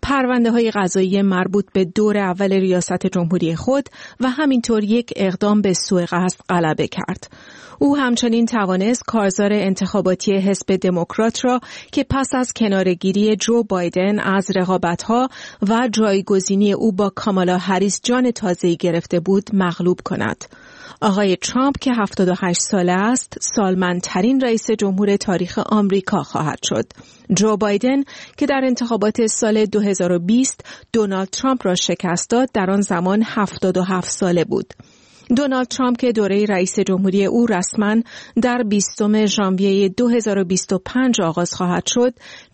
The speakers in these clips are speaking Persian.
پرونده‌های قضایی مربوط به دور اول ریاست جمهوری خود و همینطور یک اقدام به سوء قصد غلبه کرد. او همچنین توانست کارزار انتخاباتی حزب دموکرات را که پس از کناره‌گیری جو بایدن از رقابت‌ها و جایگزینی او با کامالا هریس جان تازه‌ای گرفته بود مغلوب کند. آقای ترامپ که 78 ساله است، سالمندترین رئیس جمهور تاریخ آمریکا خواهد شد. جو بایدن که در انتخابات سال 2020 دونالد ترامپ را شکست داد، در آن زمان 77 ساله بود. دونالد ترامپ که دوره رئیس جمهوری او رسما در 20 ژانویه 2025 آغاز خواهد شد،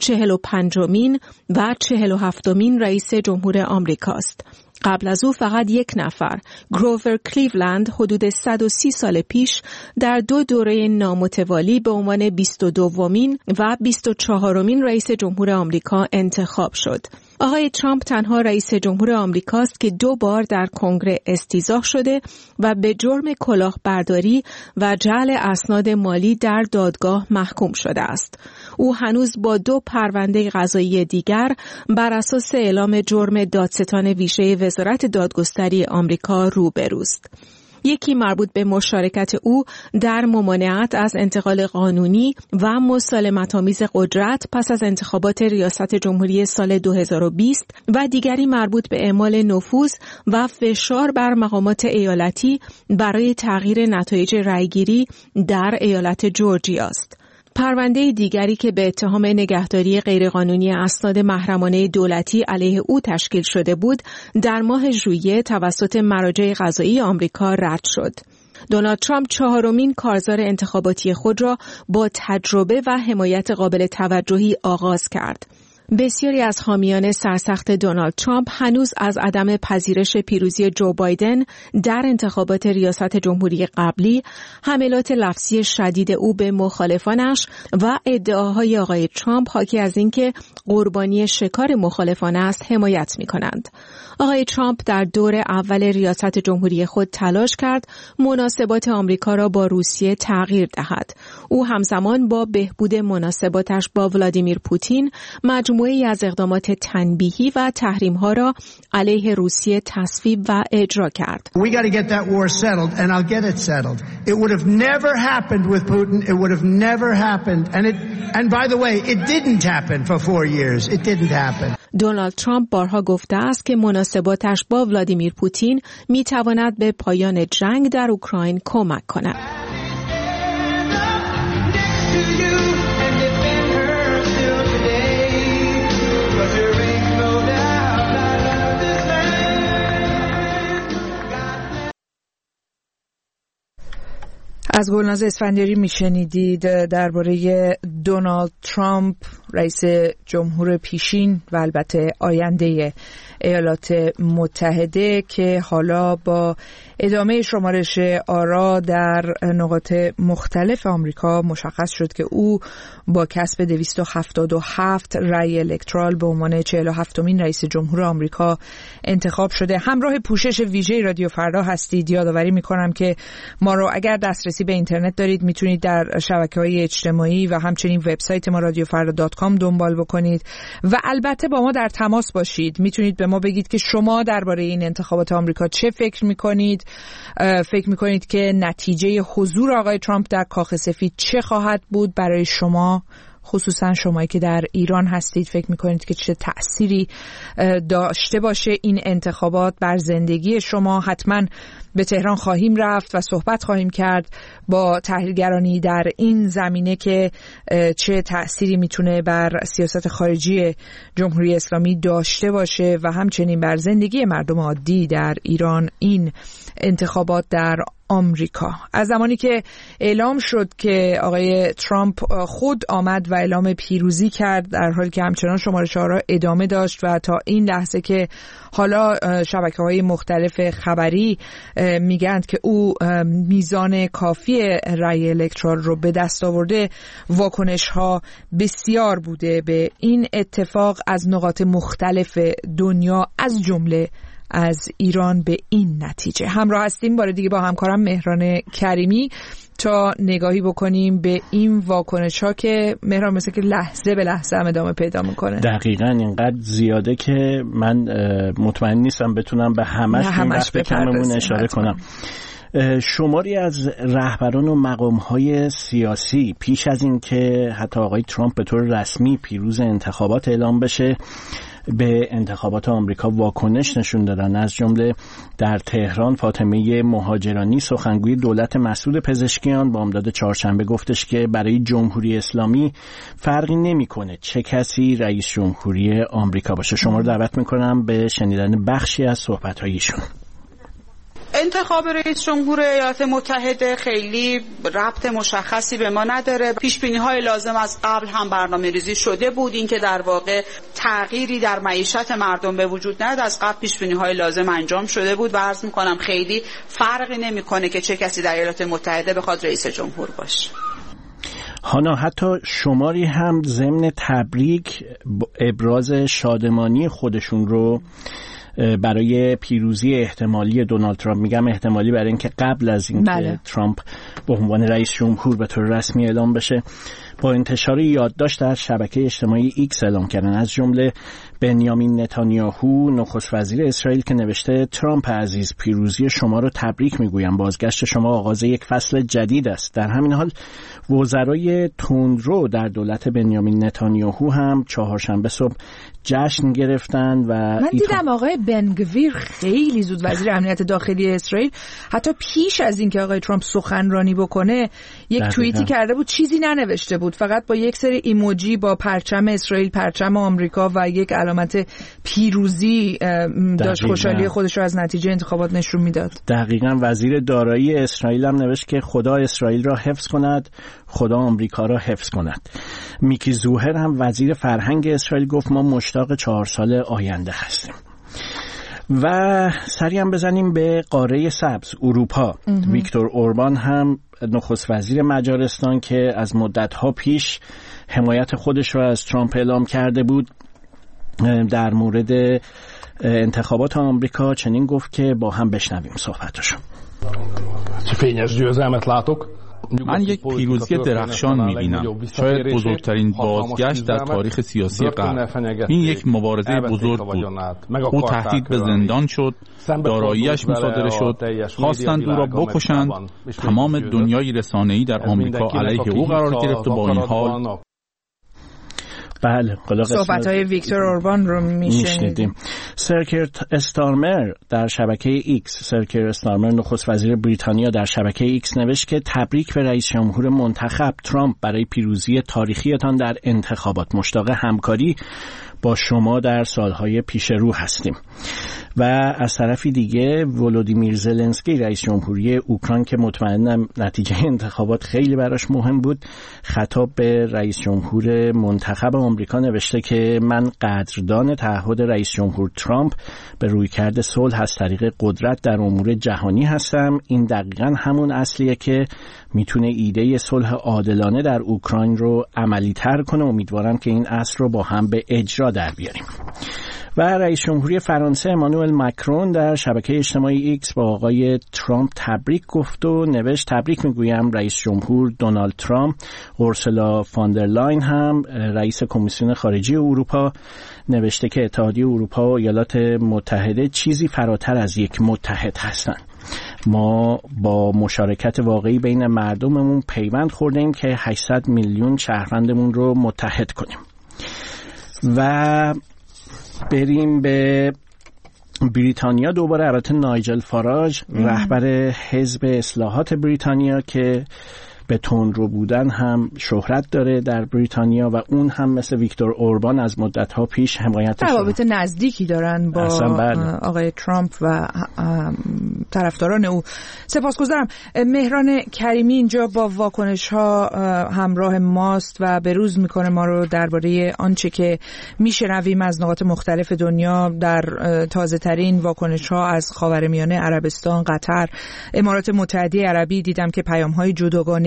45مین و 47مین رئیس جمهور آمریکاست. قبل از او فقط یک نفر، گروور کلیولند، حدود 130 سال پیش در 2 دوره نامتوالی به عنوان 22مین و 24مین رئیس جمهور آمریکا انتخاب شد. آقای ترامپ تنها رئیس جمهور آمریکاست که 2 بار در کنگره استیضاح شده و به جرم کلاهبرداری و جعل اسناد مالی در دادگاه محکوم شده است. او هنوز با 2 پرونده قضایی دیگر بر اساس اعلام جرم دادستان ویژه وزارت دادگستری آمریکا روبروست. یکی مربوط به مشارکت او در ممانعت از انتقال قانونی و مسالمت‌آمیز قدرت پس از انتخابات ریاست جمهوری سال 2020 و دیگری مربوط به اعمال نفوذ و فشار بر مقامات ایالتی برای تغییر نتایج رأیگیری در ایالت جورجیا است. پرونده دیگری که به اتهام نگهداری غیرقانونی اسناد محرمانه دولتی علیه او تشکیل شده بود، در ماه ژوئیه توسط مراجع قضایی آمریکا رد شد. دونالد ترامپ 4مین کارزار انتخاباتی خود را با تجربه و حمایت قابل توجهی آغاز کرد. بسیاری از حامیان سرسخت دونالد ترامپ هنوز از عدم پذیرش پیروزی جو بایدن در انتخابات ریاست جمهوری قبلی، حملات لفظی شدید او به مخالفانش و ادعاهای آقای ترامپ حاکی از اینکه قربانی شکار مخالفان است حمایت می‌کنند. آقای ترامپ در دور اول ریاست جمهوری خود تلاش کرد مناسبات آمریکا را با روسیه تغییر دهد. او همزمان با بهبود مناسباتش با ولادیمیر پوتین مجموعه‌ای از اقدامات تنبیهی و تحریم‌ها را علیه روسیه تصویب و اجرا کرد. We got to get that war settled and I'll get it settled. It would have never happened with Putin. It would have never happened and by the way, it didn't happen for 4 years. It didn't happen. دونالد ترامپ بارها گفته است که مناسباتش با ولادیمیر پوتین می‌تواند به پایان جنگ در اوکراین کمک کند. از گلناز اسفندیاری میشنیدید درباره دونالد ترامپ، رئیس جمهور پیشین و البته آینده ایالات متحده، که حالا با ادامه شمارش آرا در نقاط مختلف آمریکا مشخص شد که او با کسب 277 رأی الکترال به عنوان 47مین رئیس جمهور آمریکا انتخاب شده. همراه پوشش ویژه رادیو فردا هستید. یادآوری میکنم که ما رو اگر دسترسی به اینترنت دارید میتونید در شبکه‌های اجتماعی و همچنین وبسایت ما radiofarda.com دنبال بکنید و البته با ما در تماس باشید. میتونید به ما بگید که شما درباره این انتخابات آمریکا چه فکر میکنید؟ فکر میکنید که نتیجه حضور آقای ترامپ در کاخ سفید چه خواهد بود برای شما؟ خصوصا شمایی که در ایران هستید فکر میکنید که چه تأثیری داشته باشه این انتخابات بر زندگی شما؟ حتما به تهران خواهیم رفت و صحبت خواهیم کرد با تحلیلگرانی در این زمینه که چه تأثیری میتونه بر سیاست خارجی جمهوری اسلامی داشته باشه و همچنین بر زندگی مردم عادی در ایران این انتخابات در آمریکا. از زمانی که اعلام شد که آقای ترامپ خود آمد و اعلام پیروزی کرد، در حالی که همچنان شمارش آرا ادامه داشت و تا این لحظه که حالا شبکه‌های مختلف خبری میگن که او میزان کافی رأی الکترال رو به دست آورده، واکنش‌ها بسیار بوده به این اتفاق از نقاط مختلف دنیا، از جمله از ایران به این نتیجه. همراه هستیم بار دیگه با همکارم مهران کریمی تا نگاهی بکنیم به این واکنش‌ها که مهران مثل که لحظه به لحظه هم ادامه پیدا میکنه. دقیقاً اینقدر زیاده که من مطمئن نیستم بتونم به همش بپردازم اشاره کنم. شماری از رهبران و مقام‌های سیاسی پیش از این که حتی آقای ترامپ به طور رسمی پیروز انتخابات اعلام بشه به انتخابات آمریکا واکنش نشون دادن. از جمله در تهران فاطمه مهاجرانی سخنگوی دولت مسعود پزشکیان بامداد چهارشنبه گفتش که برای جمهوری اسلامی فرقی نمی‌کنه چه کسی رئیس جمهوری آمریکا باشه. شما رو دعوت می‌کنم به شنیدن بخشی از صحبت‌های ایشون. انتخاب رئیس جمهور ایالات متحده خیلی ربط مشخصی به ما نداره. پیش‌بینی‌های لازم از قبل هم برنامه‌ریزی شده بود. این که در واقع تغییری در معیشت مردم به وجود نیاد از قبل پیش‌بینی‌های لازم انجام شده بود و عرض می‌کنم خیلی فرقی نمی‌کنه که چه کسی در ایالات متحده بخواد رئیس جمهور باشه. هانا حتی شماری هم ضمن تبریک ابراز شادمانی خودشون رو برای پیروزی احتمالی دونالد ترامپ، میگم احتمالی برای اینکه قبل از اینکه ترامپ به عنوان رئیس جمهور به طور رسمی اعلام بشه، با انتشار یادداشت در شبکه اجتماعی ایکس اعلام کردن. از جمله بنیامین نتانیاهو نخست وزیر اسرائیل که نوشته ترامپ عزیز پیروزی شما رو تبریک میگویم، بازگشت شما آغاز یک فصل جدید است. در همین حال وزرای تندرو در دولت بنیامین نتانیاهو هم چهارشنبه صبح جشن گرفتن و من دیدم آقای بنگویر خیلی زود وزیر امنیت داخلی اسرائیل حتی پیش از اینکه آقای ترامپ سخنرانی بکنه یک توییتی کرده بود، چیزی ننوشته بود، فقط با یک سری ایموجی با پرچم اسرائیل، پرچم آمریکا و یک علامت پیروزی داشت خوشحالی خودش رو از نتیجه انتخابات نشون میداد. دقیقاً وزیر دارایی اسرائیل هم نوشت که خدا اسرائیل را حفظ کند، خدا آمریکا را حفظ کند. میکی زوهر هم وزیر فرهنگ اسرائیل گفت ما مشتاق 4 سال آینده هستیم. و سری هم بزنیم به قاره سبز اروپا. ویکتور اوربان هم نخست وزیر مجارستان که از مدت‌ها پیش حمایت خودش را از ترامپ اعلام کرده بود در مورد انتخابات آمریکا چنین گفت که با هم بشنویم صحبتشو. من یک پیروزی درخشان می‌بینم، شاید بزرگترین بازگشت در تاریخ سیاسی غرب. این یک مبارزه بزرگ بود. او تهدید به زندان شد، دارایی‌اش مصادره شد، خواستند او را بکشند. تمام دنیای رسانه‌ای در آمریکا علیه او قرار گرفت و با این حال بله، صحبت‌های ویکتور اوربان رو میشنیدیم. سرکیر استارمر در شبکه ایکس، سرکیر استارمر نخست وزیر بریتانیا در شبکه ایکس نوشت که تبریک به رئیس جمهور منتخب ترامپ برای پیروزی تاریخیتان در انتخابات. مشتاق همکاری با شما در سالهای پیش رو هستیم. و از طرفی دیگه ولودیمیر زلنسکی رئیس جمهوری اوکراین که مطمئنم نتیجه انتخابات خیلی براش مهم بود، خطاب به رئیس جمهور منتخب آمریکا نوشته که من قدردان تعهد رئیس جمهور ترامپ به رویکرد صلح از طریق قدرت در امور جهانی هستم. این دقیقاً همون اصلیه که میتونه ایده صلح عادلانه در اوکراین رو عملی تر کنه. امیدوارم که این اصل رو با هم به اجرا در بیاریم. و رئیس جمهوری فرانسه امانوئل ماکرون در شبکه اجتماعی ایکس با آقای ترامپ تبریک گفت و نوشت تبریک میگویم رئیس جمهور دونالد ترامپ. اورسولا فاندرلاین هم رئیس کمیسیون خارجی اروپا نوشته که اتحادیه اروپا و ایالات متحده چیزی فراتر از یک متحد هستند. ما با مشارکت واقعی بین مردممون پیوند خوردیم که 800 میلیون شهروندمون رو متحد کنیم. و بریم به بریتانیا دوباره. البته نایجل فاراج رهبر حزب اصلاحات بریتانیا که به تندرو بودن هم شهرت داره در بریتانیا و اون هم مثل ویکتور اوربان از مدت‌ها پیش حمایتش روابط نزدیکی دارن با آقای ترامپ و طرفداران او. سپاسگزارم. مهران کریمی اینجا با واکنش‌ها همراه ماست و بروز میکنه ما رو درباره آنچه که میشنویم از نقاط مختلف دنیا در تازه ترین واکنش‌ها از خاورمیانه، عربستان، قطر، امارات متحده عربی. دیدم که پیام‌های جداگانه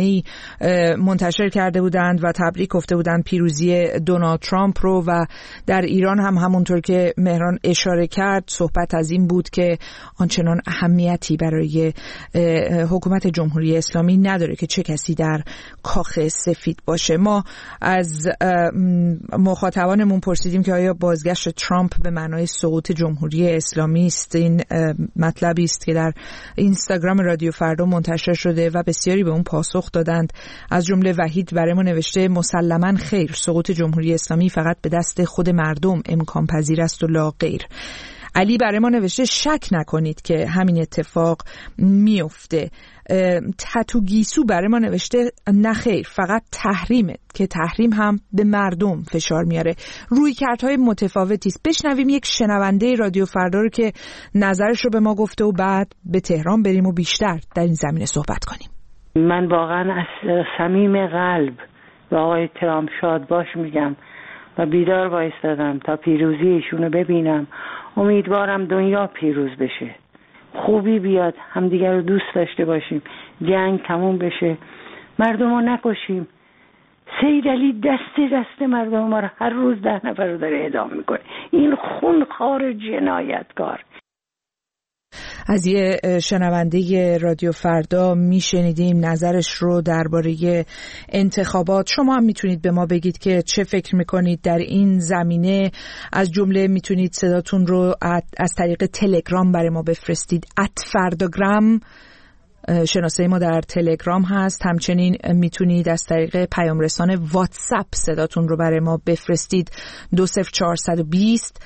نامه‌ای منتشر کرده بودند و تبریک گفته بودند پیروزی دونالد ترامپ رو. و در ایران هم همونطور که مهران اشاره کرد صحبت از این بود که آنچنان اهمیتی برای حکومت جمهوری اسلامی نداره که چه کسی در کاخ سفید باشه. ما از مخاطبانمون پرسیدیم که آیا بازگشت ترامپ به معنای سقوط جمهوری اسلامی است. این مطلبی است که در اینستاگرام رادیو فردا منتشر شده و بسیاری به اون پاسخ دادند. از جمله وحید برای ما نوشته مسلماً خیر، سقوط جمهوری اسلامی فقط به دست خود مردم امکان پذیر است و لا غیر. علی برای ما نوشته شک نکنید که همین اتفاق میفته. تتو گیسو برای ما نوشته نه خیر، فقط تحریمه که تحریم هم به مردم فشار میاره. رویکردهای متفاوتی است. بشنویم یک شنونده رادیو فردا رو که نظرش رو به ما گفته و بعد به تهران بریم و بیشتر در این زمینه صحبت کنیم. من واقعا از صمیم قلب به آقای ترامپ شاد باش میگم و بیدار وایستادم تا پیروزی ایشونو ببینم. امیدوارم دنیا پیروز بشه، خوبی بیاد، همدیگر رو دوست داشته باشیم، جنگ تموم بشه، مردم رو نکشیم. سید علی دست مردم ما رو هر روز 10 نفر رو داره اعدام میکنه. این خونخوار جنایتکار. از یه شنونده رادیو فردا میشنیدیم نظرش رو درباره انتخابات. شما هم میتونید به ما بگید که چه فکر میکنید در این زمینه. از جمله میتونید صداتون رو از طریق تلگرام برای ما بفرستید. @فرداگرام شناسه ما در تلگرام هست. همچنین میتونید از طریق پیام رسان واتساپ صداتون رو برای ما بفرستید. 20420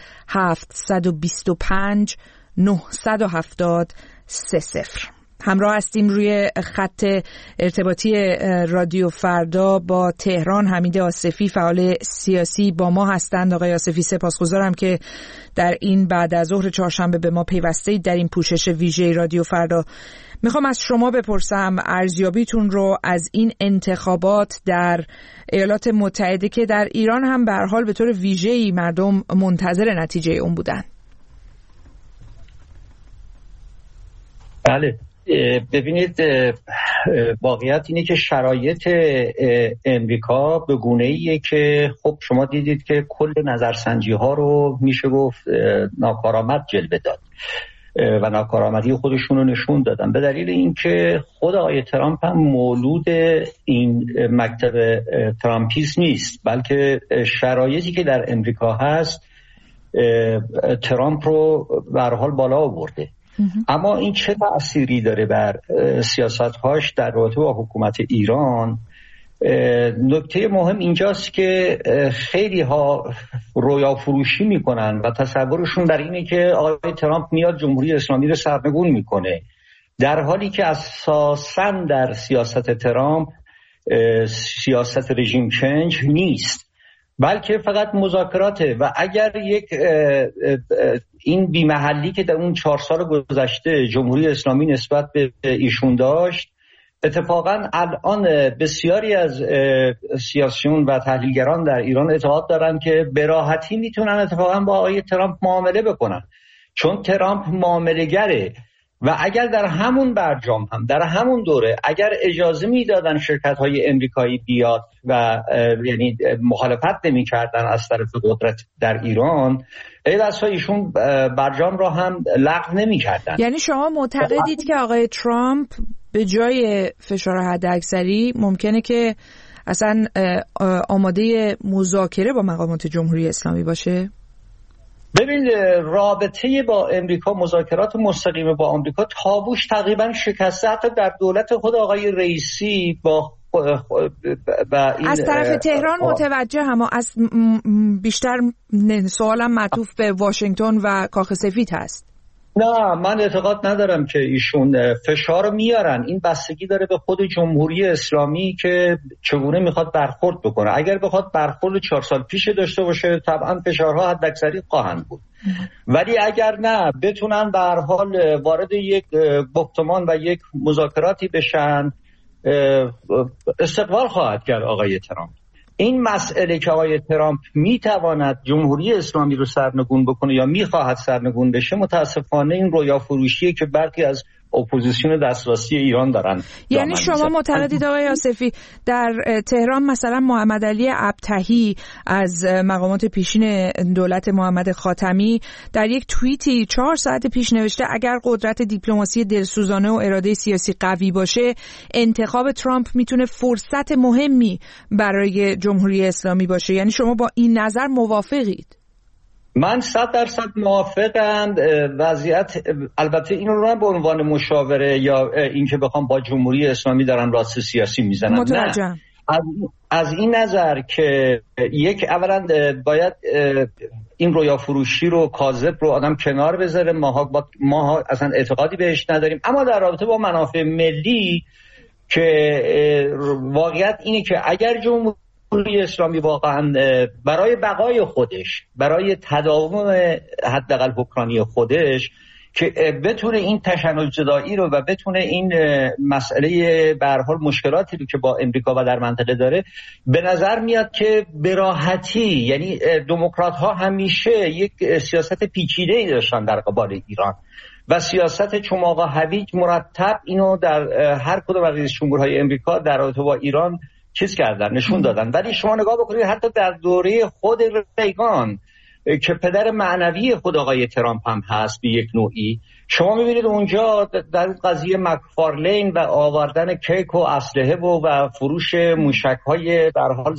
725 970 30. همراه هستیم روی خط ارتباطی رادیو فردا با تهران. حمید آصفی فعال سیاسی با ما هستند. آقای آصفی سپاسگزارم که در این بعد از ظهر چهارشنبه به ما پیوستید در این پوشش ویژه رادیو فردا. میخوام از شما بپرسم ارزیابیتون رو از این انتخابات در ایالات متحده که در ایران هم به هر حال به طور ویژه‌ای مردم منتظر نتیجه اون بودن. بله، ببینید واقعیت اینه که شرایط امریکا به گونه‌ایه که خب شما دیدید که کل نظرسنجی ها رو میشه گفت ناکارآمد جلوه داد و ناکارآمدی خودشون رو نشون دادن، به دلیل اینکه خود آقای ترامپ هم مولود این مکتب ترامپیسم نیست، بلکه شرایطی که در امریکا هست ترامپ رو به هر حال بالا آورده. اما این چه تأثیری داره بر سیاست‌هاش در رابطه با حکومت ایران؟ نکته مهم اینجاست که خیلی ها رویا فروشی میکنن و تصورشون در اینه که آقای ترامپ میاد جمهوری اسلامی رو سرنگون میکنه، در حالی که اساساً در سیاست ترامپ سیاست رژیم چنج نیست، بلکه فقط مذاکراته. و اگر یک این بی‌محلی که در اون 4 سال گذشته جمهوری اسلامی نسبت به ایشون داشت، اتفاقا الان بسیاری از سیاسیون و تحلیلگران در ایران اعتقاد دارن که به راحتی میتونن اتفاقا با آقای ترامپ معامله بکنن، چون ترامپ معامله‌گره. و اگر در همون برجام هم در همون دوره اگر اجازه میدادن شرکت‌های امریکایی بیاد و یعنی مخالفت نمی‌کردن از طرف قدرت در ایران، بسا ایشون برجام را هم لغو نمی‌کردن. یعنی شما معتقدید که آقای ترامپ به جای فشار حداکثری ممکنه که اصلا آماده مذاکره با مقامات جمهوری اسلامی باشه؟ ببین، رابطه با امریکا، مذاکرات مستقیم با امریکا تابوش تقریبا شکسته. حتی در دولت خود آقای رئیسی با این از طرف تهران متوجه هم از بیشتر سوالم معطوف به واشنگتن و کاخ سفید هست. نه، من اعتقاد ندارم که ایشون فشار میارن. این بستگی داره به خود جمهوری اسلامی که چگونه میخواد برخورد بکنه. اگر بخواد برخورد 4 سال پیش داشته باشه طبعا فشارها حداکثری خواهند بود، ولی اگر نه بتونن به هر حال وارد یک گفتمان و یک مذاکراتی بشن، استقبال خواهد کرد آقای ترامپ. این مسئله که آقای ترامپ میتواند جمهوری اسلامی رو سرنگون بکنه یا میخواهد سرنگون بشه، متاسفانه این رویا فروشیه که برخی از اپوزیسیون دسترسی ایران دارن. یعنی شما معتقدید آقای آصفی در تهران مثلا محمد علی ابطحی از مقامات پیشین دولت محمد خاتمی در یک توییتی 4 ساعت پیش نوشته اگر قدرت دیپلماسی دلسوزانه و اراده سیاسی قوی باشه انتخاب ترامپ میتونه فرصت مهمی برای جمهوری اسلامی باشه. یعنی شما با این نظر موافقید؟ من 100% موافقم. وضعیت البته اینو رو به عنوان مشاوره یا اینکه بخوام با جمهوری اسلامی دارن راست سیاسی میزنن، نه، از این نظر که یک اولا باید این رویا فروشی رو کاذب رو آدم کنار بذاره. ما اصلا اعتقادی بهش نداریم، اما در رابطه با منافع ملی که واقعیت اینه که اگر جمهوری اسلامی واقعا برای بقای خودش، برای تداوم حداقل حکمرانی خودش که بتونه این تشنج زدایی رو و بتونه این مسئله به هر حال مشکلاتی رو که با امریکا و در منطقه داره، به نظر میاد که به راحتی، یعنی دموکرات ها همیشه یک سیاست پیچیده‌ای داشتن در قبال ایران و سیاست چماق هویج مرتب اینو در هر کدوم از رئیس جمهورهای امریکا در رابطه با ایران چیز کردن، نشون دادن. ولی شما نگاه بکنید حتی در دوره خود ریگان که پدر معنوی خود آقای ترامپ هم هست به یک نوعی، شما میبینید اونجا در قضیه مکفارلین و آوردن کیک و اسلحه و فروش موشک‌های در حال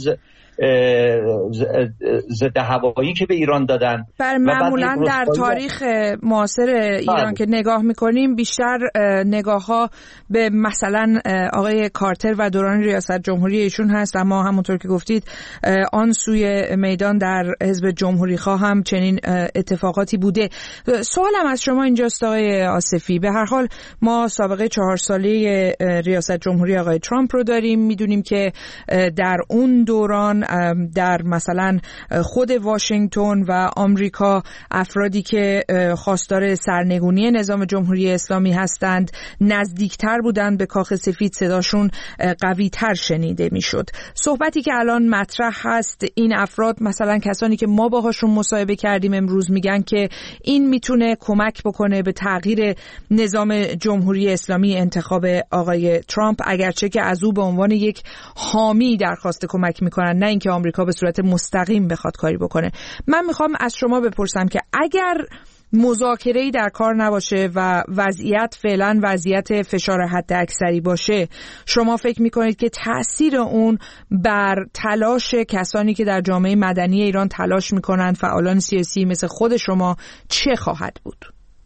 ضد هوایی که به ایران دادن. معمولا در تاریخ معاصر ایران که نگاه میکنیم بیشتر نگاه ها به مثلا آقای کارتر و دوران ریاست جمهوری ایشون هست، اما همونطور که گفتید آن سوی میدان در حزب جمهوری خواه هم چنین اتفاقاتی بوده. سوالم از شما اینجاست آقای آصفی، به هر حال ما سابقه 4 ساله ریاست جمهوری آقای ترامپ رو داریم، میدونیم که در اون دوران در مثلا خود واشنگتن و آمریکا افرادی که خواستار سرنگونی نظام جمهوری اسلامی هستند نزدیکتر بودند به کاخ سفید، صداشون قوی‌تر شنیده میشد. صحبتی که الان مطرح هست این افراد مثلا کسانی که ما باهاشون مصاحبه کردیم امروز میگن که این میتونه کمک بکنه به تغییر نظام جمهوری اسلامی انتخاب آقای ترامپ، اگرچه که از او به عنوان یک حامی درخواست کمک میکنن، نه اینکه آمریکا به صورت مستقیم بخواد کاری بکنه. من میخوام از شما بپرسم که اگر مذاکره‌ای در کار نباشه و وضعیت فعلا وضعیت فشار حد اکثری باشه، شما فکر میکنید که تأثیر اون بر تلاش کسانی که در جامعه مدنی ایران تلاش میکنند، فعالان سیاسی مثل خود شما، چه خواهد بود؟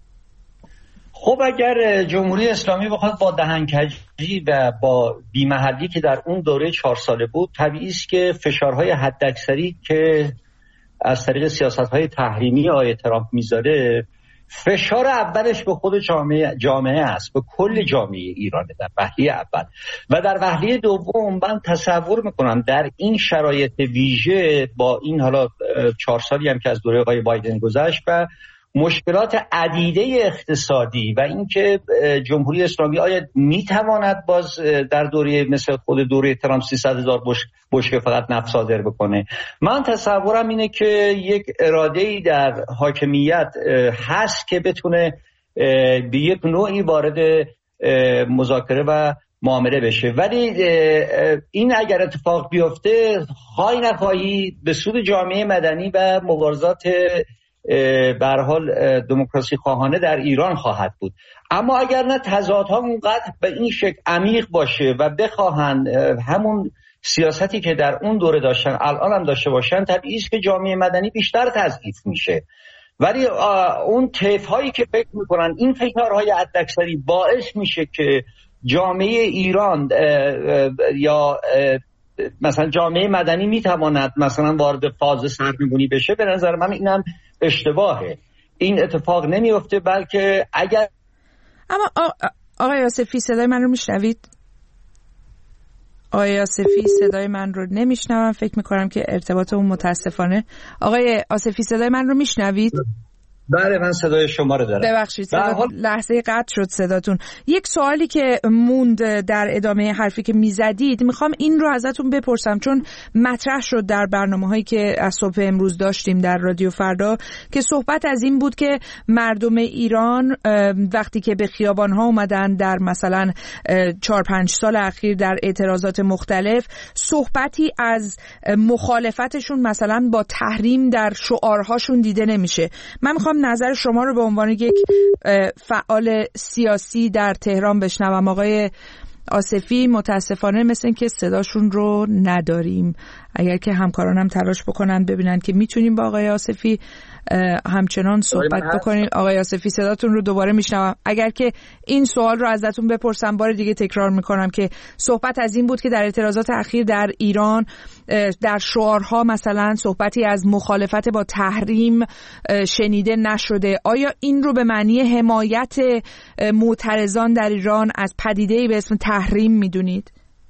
خب اگر جمهوری اسلامی بخواد با دهنکجی و با بی‌محلی که در اون دوره 4 ساله بود، طبیعی است که فشارهای حداکثری که از طریق سیاست‌های تحریمی آقای ترامپ میذاره، فشار اولش به خود جامعه است، به کل جامعه ایران در وهله اول. و در وهله دوم من تصور میکنم در این شرایط ویژه، با این حالا 4 سالی هم که از دوره آقای بایدن گذشت و مشکلات عدیده اقتصادی و اینکه جمهوری اسلامی آیا میتواند باز در دوره مثل خود دوره ترامپ 300,000 بشکه فقط نفت صادر بکنه، من تصورم اینه که یک اراده‌ای در حاکمیت هست که بتونه به یک نوعی وارد مذاکره و معامله بشه. ولی این اگر اتفاق بیفته خواهی نخواهی به سود جامعه مدنی و مبارزات به هر حال دموکراسی خواهانه در ایران خواهد بود. اما اگر نه تضادها اونقدر به این شکل عمیق باشه و بخواهند همون سیاستی که در اون دوره داشتن الان هم داشته باشن، طبیعی است که جامعه مدنی بیشتر تضعیف میشه. ولی اون طیف‌هایی که فکر میکنن این فشارهای حداکثری باعث میشه که جامعه ایران یا مثلا جامعه مدنی میتواند مثلا وارد فاز سرنگونی بشه، به نظر من اینم اشتباهه. این اتفاق نمیفته، بلکه اگر اما آقای آصفی صدای من رو میشنوید؟ آقای آصفی صدای من رو نمیشنوم، فکر میکنم که ارتباطمون متاسفانه. آقای آصفی صدای من رو میشنوید؟ بله من صدای شما رو دارم. ببخشید لحظه قطع شد صداتون. یک سوالی که موند در ادامه حرفی که میزدید میخوام این رو ازتون بپرسم، چون مطرح شد در برنامه‌هایی که از صبح امروز داشتیم در رادیو فردا که صحبت از این بود که مردم ایران وقتی که به خیابان‌ها اومدن در مثلا 4-5 سال اخیر در اعتراضات مختلف، صحبتی از مخالفتشون مثلا با تحریم در شعارهاشون دیده نمیشه. من میخوام نظر شما رو به عنوان یک فعال سیاسی در تهران بشنوم. آقای آصفی متاسفانه مثل این که صداشون رو نداریم. اگر که همکارانم تلاش بکنن ببینن که میتونیم با آقای آصفی همچنان صحبت بکنیم. آقای آصفی صداتون رو دوباره میشنوم. اگر که این سوال رو ازتون بپرسم بار دیگه تکرار میکنم که صحبت از این بود که در اعتراضات اخیر در ایران در شعارها مثلا صحبتی از مخالفت با تحریم شنیده نشده. آیا این رو به معنی حمایت معترضان در ایران از پدیده‌ای به اسم تحریم میدونید؟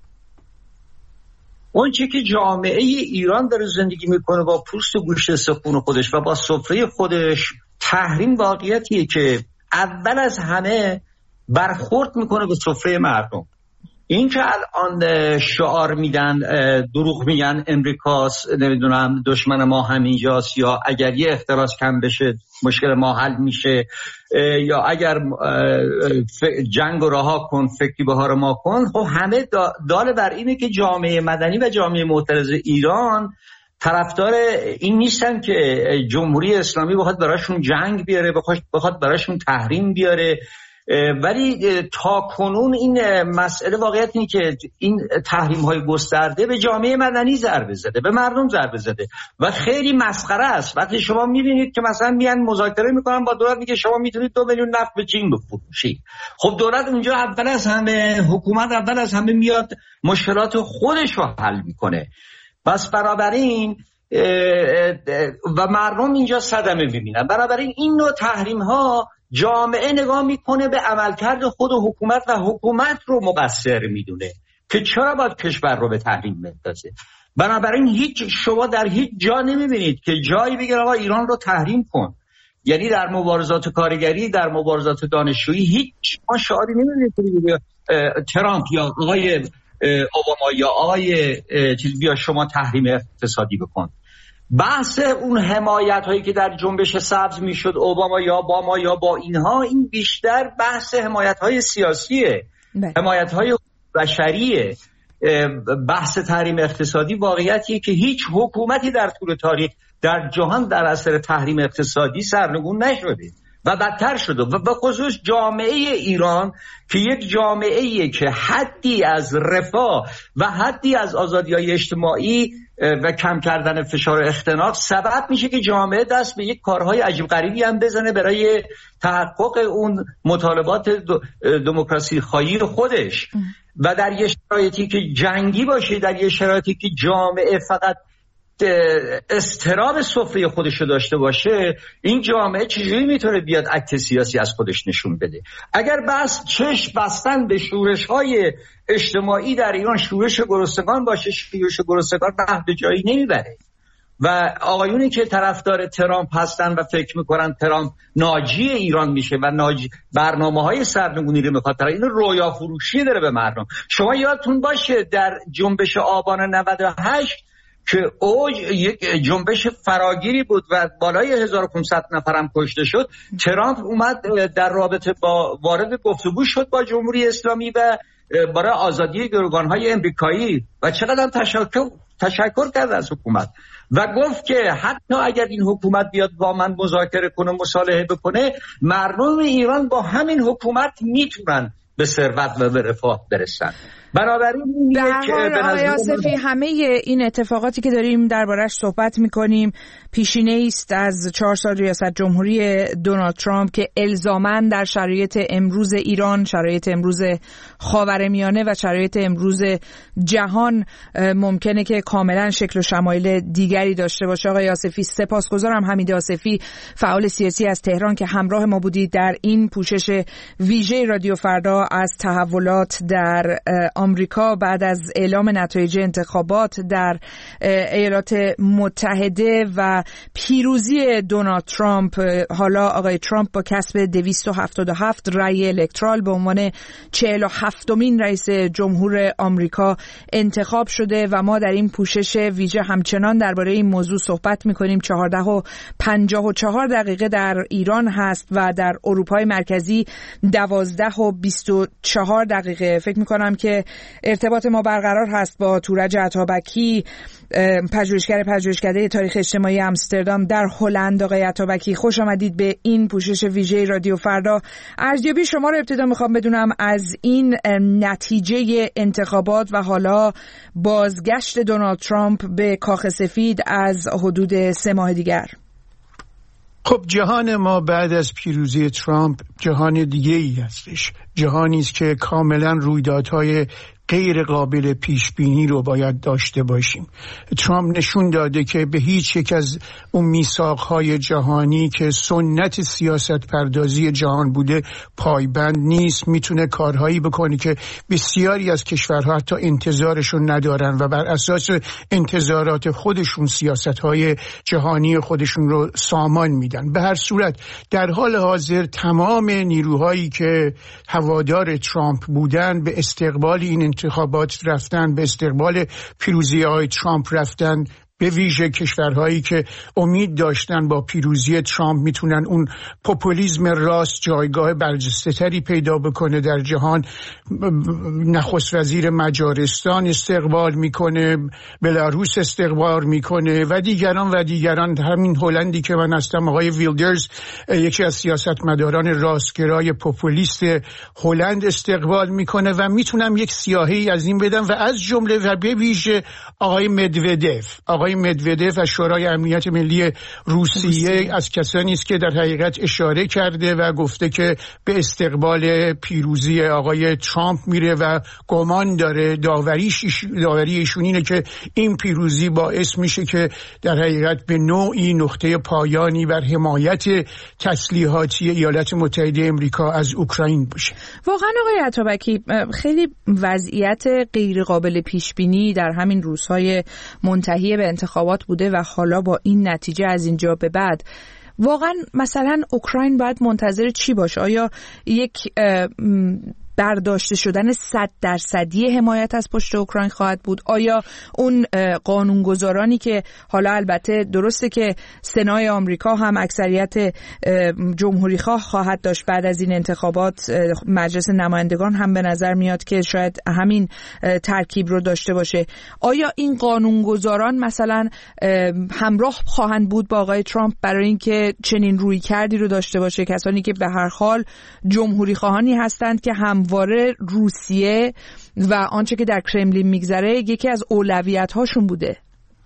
اون چی که جامعه ایران داره زندگی میکنه با پوست و گوشت استخون خودش و با سفره خودش، تحریم واقعیتیه که اول از همه برخورد میکنه به سفره مردم. این که الان شعار میدن، دروغ میگن امریکاست، نمیدونم دشمن ما همینجاست، یا اگر یه اختراس کم بشه مشکل ما حل میشه، یا اگر جنگ رو رها کن فکری بهار ما کن، خب همه دال بر اینه که جامعه مدنی و جامعه معترض ایران طرفدار این نیستن که جمهوری اسلامی بخواد براشون جنگ بیاره، بخواد براشون تحریم بیاره. ولی تا کنون این مسئله واقعیت اینه که این تحریم های گسترده به جامعه مدنی ضربه زده، به مردم ضربه زده و خیلی مسخره است. وقتی شما میبینید که مثلا میان مذاکره میکنن با دولت، میگه شما میتونید 2 میلیون نفت به چین بفروشید. خب دولت اونجا اول از همه، حکومت اول از همه میاد مشکلات خودش رو حل میکنه. پس بنابراین و مردم اینجا صدمه میبینن. بنابراین این نوع تحریم ها جامعه نگاه میکنه به عملکرد خود حکومت و حکومت رو مقصر میدونه که چرا باید کشور رو به تحریم بندازه. بنابراین شما در هیچ جا نمیبینید که جایی بگه آقا ایران رو تحریم کن. یعنی در مبارزات کارگری، در مبارزات دانشجویی هیچ شعاری نمیبینید که بگه ترامپ یا آقای اوباما یا آقای بیا شما تحریم اقتصادی بکن. بحث اون حمایت هایی که در جنبش سبز میشد اوباما یا باما یا با اینها، این بیشتر بحث حمایت های سیاسیه، حمایت های بشریه. بحث تحریم اقتصادی واقعیتیه که هیچ حکومتی در طول تاریخ در جهان در اثر تحریم اقتصادی سرنگون نشده و بدتر شده و به خصوص جامعه ایران که یک جامعه‌ایه که حدی از رفاه و حدی از آزادی‌های اجتماعی و کم کردن فشار اختناق سبب میشه که جامعه دست به یک کارهای عجیب غریبی هم بزنه برای تحقق اون مطالبات دموکراسی خواهی خودش. و در یه شرایطی که جنگی باشه، در یه شرایطی که جامعه فقط اضطراب سفره خودش رو داشته باشه، این جامعه چجوری میتونه بیاد اکت سیاسی از خودش نشون بده؟ اگر بس چشم بستن به شورش‌های اجتماعی در ایران شورش گرسنگان باشه، شورش گرسنگان به جایی نمیبره. و آقایونی که طرفدار ترامپ هستن و فکر میکنن ترامپ ناجی ایران میشه و برنامه‌های سرنگونی رو میخواد، این رویا فروشی داره به مردم. شما یادتون باشه در جنبش آبان 98 که اوج یک جنبش فراگیری بود و بالای 1500 نفرم کشته شد، ترامپ اومد در رابطه با وارد گفتگو شد با جمهوری اسلامی و برای آزادی گروگان‌های امریکایی و چقدر تشکر کرد از حکومت و گفت که حتی اگر این حکومت بیاد با من مذاکره کنه، مصالحه بکنه، مردم ایران با همین حکومت میتونن به ثروت و به رفاه برسن. بنابراین آقای آصفی همه این اتفاقاتی که داریم دربارش صحبت میکنیم پیشینه است از 4 سال ریاست جمهوری دونالد ترامپ که الزاماً در شرایط امروز ایران، شرایط امروز خاورمیانه و شرایط امروز جهان ممکنه که کاملا شکل و شمایل دیگری داشته باشه. آقای آصفی سپاسگزارم. حمید آصفی فعال سیاسی از تهران که همراه ما بودید در این پوشش ویژه رادیو فردا از تحولات در آمریکا بعد از اعلام نتایج انتخابات در ایالات متحده و پیروزی دونالد ترامپ، حالا آقای ترامپ با کسب 277 رأی الکترال به عنوان 47مین رئیس جمهور آمریکا انتخاب شده و ما در این پوشش ویژه همچنان درباره این موضوع صحبت می‌کنیم. 14:54 در ایران هست و در اروپای مرکزی 12:24. فکر می‌کنم که ارتباط ما برقرار هست با تورج عطابکی، پژوهشگرده تاریخ اجتماعی آمستردام در هلند. آقای عطابکی، خوش آمدید به این پوشش ویژه رادیو فردا. ارزیابی شما رو ابتدا میخوام بدونم از این نتیجه انتخابات و حالا بازگشت دونالد ترامپ به کاخ سفید از حدود 3 ماه دیگر. خب جهان ما بعد از پیروزی ترامپ جهان دیگه ای هستش، جهانی است که کاملا رویدادهای غیر قابل پیش بینی رو باید داشته باشیم. ترامپ نشون داده که به هیچ یک از اون میثاق‌های جهانی که سنت سیاست پردازی جهان بوده پایبند نیست. میتونه کارهایی بکنه که بسیاری از کشورها حتی انتظارشون ندارن و بر اساس انتظارات خودشون سیاست‌های جهانی خودشون رو سامان میدن. به هر صورت در حال حاضر تمام نیروهایی که هوادار ترامپ بودن به استقبال این انتخابات رفتن، به استقبال پیروزی آقای ترامپ رفتن. به ویژه کشورهایی که امید داشتن با پیروزی ترامپ میتونن اون پوپولیسم راست جایگاه برجسته‌تری پیدا بکنه در جهان. نخست وزیر مجارستان استقبال میکنه، بلاروس استقبال میکنه و دیگران. همین هلندی که من هستم، آقای ویلدرز، یکی از سیاستمداران راستگرای پوپولیست هلند استقبال میکنه و میتونم یک سیاهی از این بدم و از جمله و به ویژه آقای مدودف از شورای امنیت ملی روسیه از کسانی است که در حقیقت اشاره کرده و گفته که به استقبال پیروزی آقای ترامپ میره و گمان داره داوری ایشون اینه که این پیروزی باعث میشه که در حقیقت به نوعی نقطه پایانی بر حمایت تسلیحاتی ایالات متحده آمریکا از اوکراین باشه. واقعا آقای عطابکی، خیلی وضعیت غیر قابل پیش بینی در همین روزهای منتهی به انتخابات بوده و حالا با این نتیجه از اینجا به بعد واقعا مثلا اوکراین باید منتظر چی باشه؟ آیا یک برداشته شدن 100% حمایت از پشت اوکراین خواهد بود؟ آیا اون قانونگذارانی که حالا البته درسته که سنای آمریکا هم اکثریت جمهوری خواه خواهد داشت بعد از این انتخابات، مجلس نمایندگان هم به نظر میاد که شاید همین ترکیب رو داشته باشه، آیا این قانونگذاران مثلا همراه خواهند بود با آقای ترامپ برای اینکه چنین رویکردی رو داشته باشه؟ کسانی که به هر حال جمهوری خواهانی هستند که همواره روسیه و آنچه که در کرملین میگذره یکی از اولویت هاشون بوده.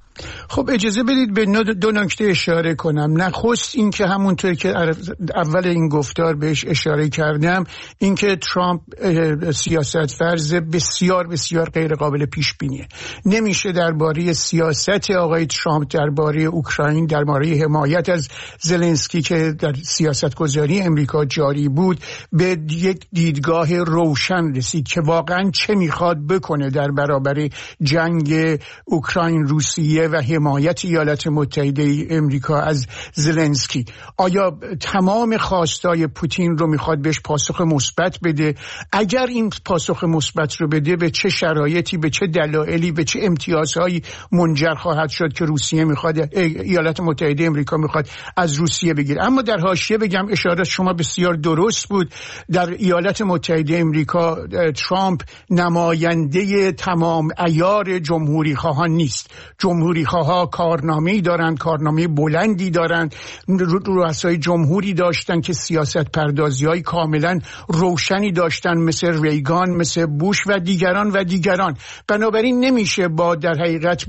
خب اجازه بدید به دو نکته اشاره کنم. نخست این که همونطور که اول این گفتار بهش اشاره کردم، این که ترامپ سیاست فرض بسیار بسیار غیر قابل پیش بینیه. نمیشه درباره سیاست آقای ترامپ درباره اوکراین، درباره حمایت از زلنسکی که در سیاست گذاری امریکا جاری بود، به یک دیدگاه روشن رسید که واقعا چه میخواد بکنه در برابر جنگ اوکراین روسیه و حمایت ایالات متحده امریکا از زلنسکی. آیا تمام خواستای پوتین رو میخواد بهش پاسخ مثبت بده؟ اگر این پاسخ مثبت رو بده، به چه شرایطی، به چه دلایلی، به چه امتیازهایی منجر خواهد شد که روسیه میخواد، ایالات متحده امریکا میخواد از روسیه بگیره؟ اما در حاشیه بگم، اشاره شما بسیار درست بود، در ایالات متحده امریکا ترامپ نماینده تمام عیار جمهوری خواهان نیست. جمهوری خواها کارنامه‌ای دارند، کارنامه بلندی دارند، رؤسای جمهوری داشتن که سیاست پردازی‌های کاملا روشنی داشتن، مثل ریگان، مثل بوش و دیگران. بنابراین نمیشه با در حقیقت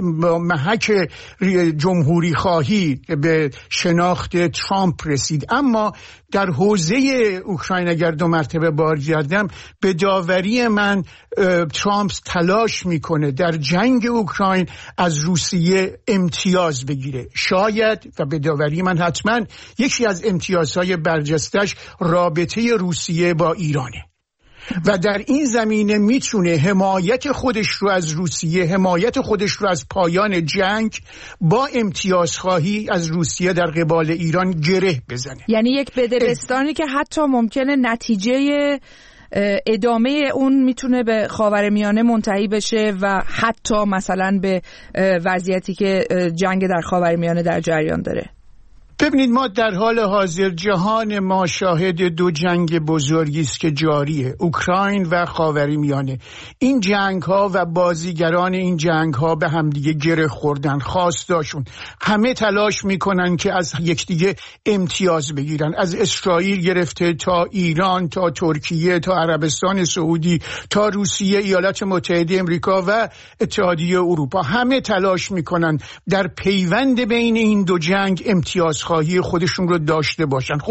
محک جمهوری خواهی به شناخت ترامپ رسید. اما در حوزه اوکراین اگر 2 مرتبه بازگردم، به داوری من ترامپ تلاش میکنه در جنگ اوکراین از روسیه امتیاز بگیره. شاید و به داوری من حتما یکی از امتیازهای برجستش رابطه روسیه با ایرانه. و در این زمینه میتونه حمایت خودش رو از روسیه، حمایت خودش رو از پایان جنگ با امتیازخواهی از روسیه در قبال ایران گره بزنه. یعنی یک بدبستانی که حتی ممکنه نتیجه ادامه اون میتونه به خاورمیانه منتهی بشه و حتی مثلا به وضعیتی که جنگ در خاورمیانه در جریان داره. ببینید ما در حال حاضر جهان ما شاهد دو جنگ بزرگی است که جاریه، اوکراین و خاورمیانه. این جنگ ها و بازیگران این جنگ ها به همدیگه گره خوردن، خواستاشون همه تلاش میکنن که از یکدیگه امتیاز بگیرن، از اسرائیل گرفته تا ایران تا ترکیه تا عربستان سعودی تا روسیه، ایالات متحده امریکا و اتحادیه اروپا، همه تلاش میکنن در پیوند بین این دو جنگ امتیاز خواهی خودشون رو داشته باشن.